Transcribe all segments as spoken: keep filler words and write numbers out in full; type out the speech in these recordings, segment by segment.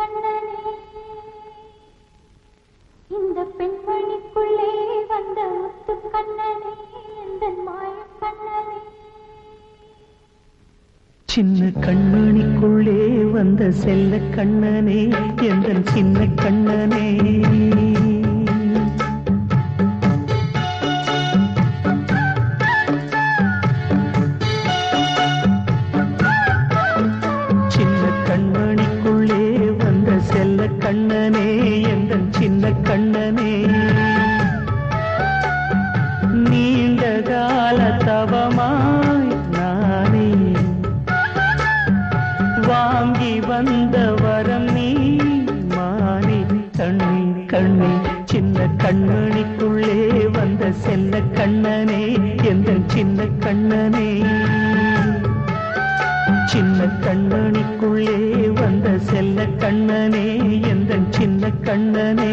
கண்ணனே இந்த பெண்மணிக்குள்ளே வந்த முத்து கண்ணனே எந்தன் மாய கண்ணனே சின்ன கண்மணிக்குள்ளே வந்த செல்ல கண்ணனே எந்தன் சின்ன கண்ணனே கண்ணனே எந்தன் சின்ன கண்ணனே நீண்ட கால தவமாய் நானே வாங்கி வந்த வரம் நீ மானே கண்ணே கண்ணே சின்ன கண்மணிக்குள்ளே வந்த செல்ல கண்ணனே எந்தன் சின்ன கண்ணனே சின்ன கண்ணனுக்குள்ளே வந்த செல்ல கண்ணனே எந்தன் சின்ன கண்ணனே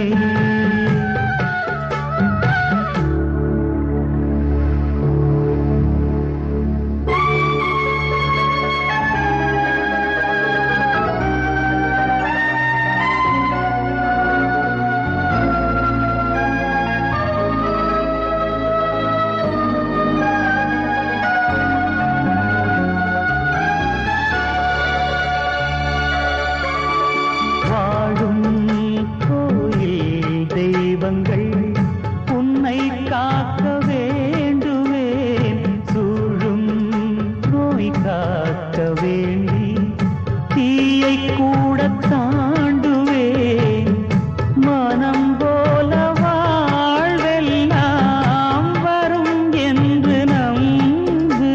உன்னை காக்க வேண்டுவேன் சூழும் நோய் காக்க வேண்டி தீயை கூட தாண்டுவேன் மனம் போல வாழ்வெல்லாம் வரும் என்று நம்பு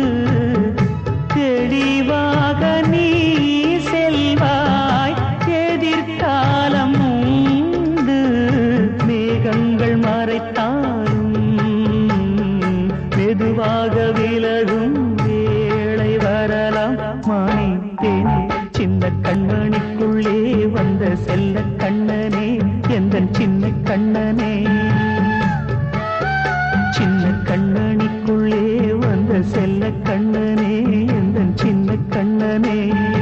தெளிவாக நீ செல்வாய் எதிர்காலம் மேகங்கள் மறைத்தாலும் மெதுவாக விலகும் வேளை வரலாம் மானே தேனே சின்ன கண்மணிக்குள்ளே வந்த செல்ல கண்ணனே எந்தன் சின்ன கண்ணனே சின்ன கண்மணிக்குள்ளே வந்த செல்ல கண்ணனே எந்தன் சின்ன கண்ணனே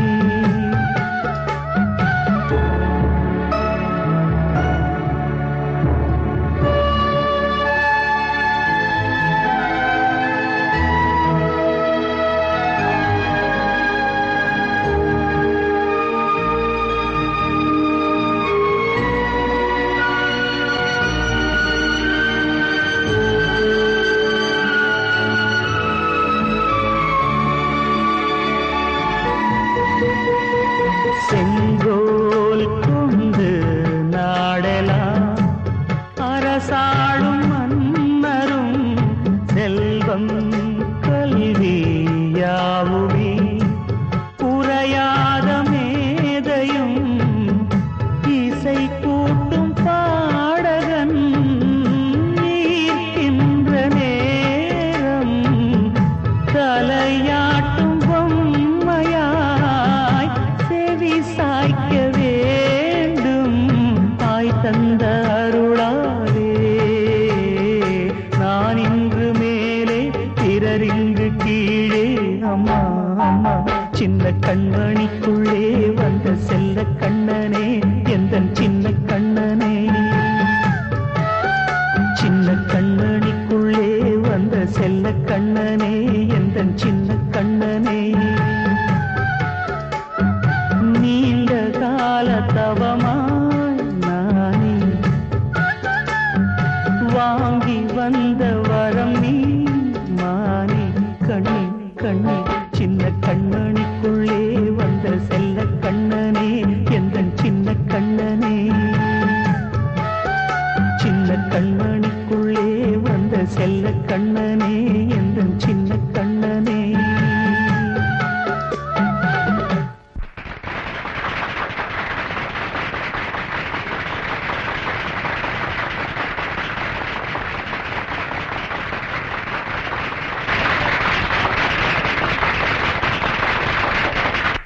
செங்கோல் கொண்டு நாடலாம் அரசாளும் மன்னரும் செல்வம் கல்வி யாவுமே உரையாத மேதையும் இசை கூட்டும் பாடகன் ஈர்க்கின்ற நேரம் தலையாட்டும் பொம்மையாய் செவி சாய்க்க வேண்டும் தாய் தந்த அருளாலே நான் இன்று மேலே பிறரிங்கு கீழே அம்மா அம்மா சின்ன கண்மணிக்குள்ளே வந்த செல்ல கண்ணனே எந்தன் சின்ன கண்ணனே சின்ன கண்மணிக்குள்ளே வந்த செல்ல கண்ணனே எந்தன் சின்ன கண்ணனே நீண்ட கால தவமாய் நானே வாங்கி வந்த வரம் நீ மானே கண்ணே கண்ணே சின்ன கண்மணிக்குள்ளே வந்த செல்ல கண்ணனே எந்தன் சின்ன கண்ணனே சின்ன கண்மணிக்குள்ளே வந்த செல்ல கண்ணனே எந்தன் சின்ன